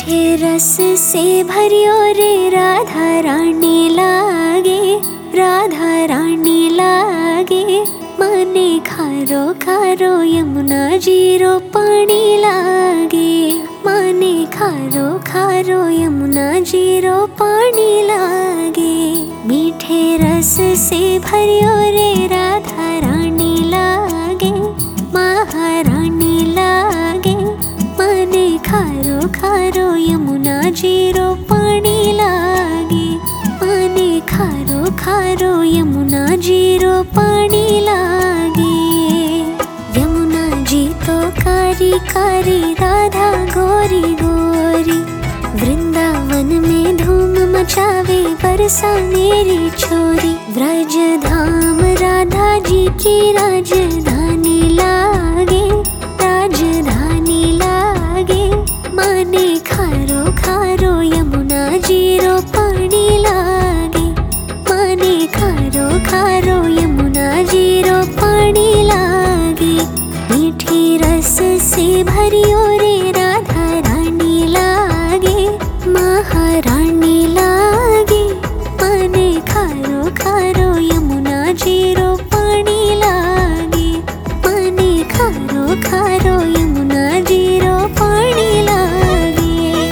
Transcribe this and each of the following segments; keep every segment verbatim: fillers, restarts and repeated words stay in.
मीठे रस से भरियो रे राधा रानी लागे, राधा रानी लागे। माने खारो खारो यमुना जीरो पानी लागे, माने खारो खारो यमुना जीरो पानी लागे। मीठे रस से भरियो रे राधा रानी लागे, महारानी लागे। माने खारो खारो यमुना जीरो पानी लागे, माने खारो खारो यमुना जीरो पानी लागे। यमुना जी तो कारी कारी राधा गोरी गोरी, वृंदावन में धूम मचावे बरसा मेरी छोरी। व्रज धाम राधा जी की राजधानी लागे, राजधानी लागे। माने खारो खारो यमुना जीरो पानी लागे, माने खारो खारो यमुना जीरो पानी लागे। मीठी रस से भरियो रे राधा रानी लागे, महारानी लागे। माने खारो खारो यमुना जीरो पानी लागे, माने खारो खारो यमुना जीरो पानी लागे।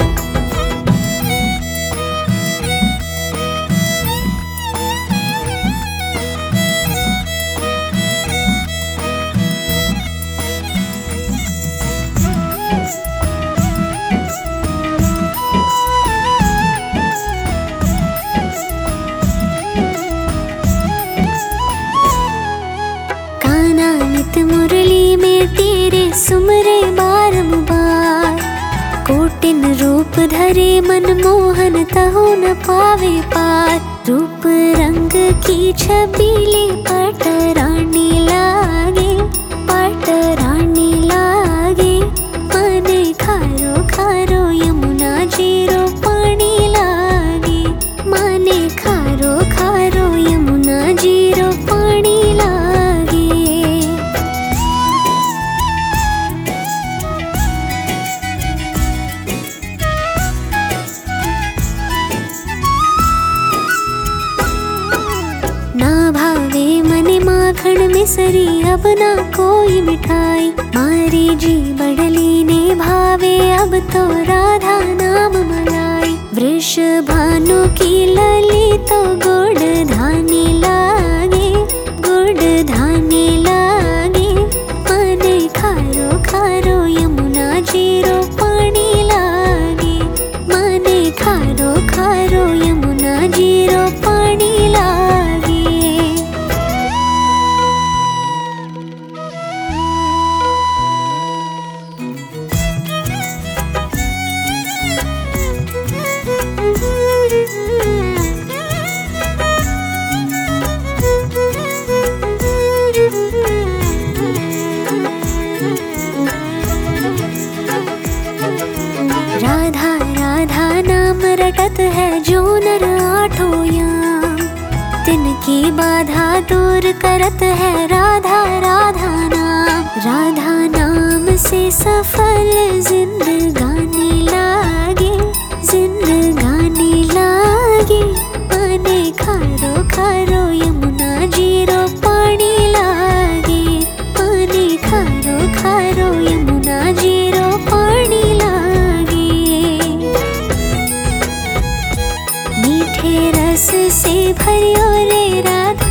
कान्हा नित मुरली में तेरे सुमरे बारंबार। कोटिन रूप धरे मनमोहन तहु न पावे पार। रूप रंग की छबीले पटरानी लागे, पटरानी लागे। माने खारो खारो यमुना जीरो पानी लागे, माने खारो खारो यमुना जीरो पानी लागे। ना भावे मने माखन मिसरी अब ना कोई मिठाई। मारी जी बड़ली ने भावे अब तो राधा नाम मलाई। वृषभानु की लली तो गुड़ धानी लागे, गुड़ धानी लागे। माने खारो खारो यमुना जीरो पानी लागे, माने खारो खारो यमुना जीरो पानी लागे। राधा राधा नाम रटत है जो नर आठों याम। तिनकी बाधा दूर करत है राधा राधा नाम। राधा नाम से सफल जिंदगानी लागे, जिंदगानी लागे। माने खारो खारो यमुना जीरो पानी लागे, माने खारो खारो यमुना जीरो पानी लागे। मीठे रस से भरियो रे राधा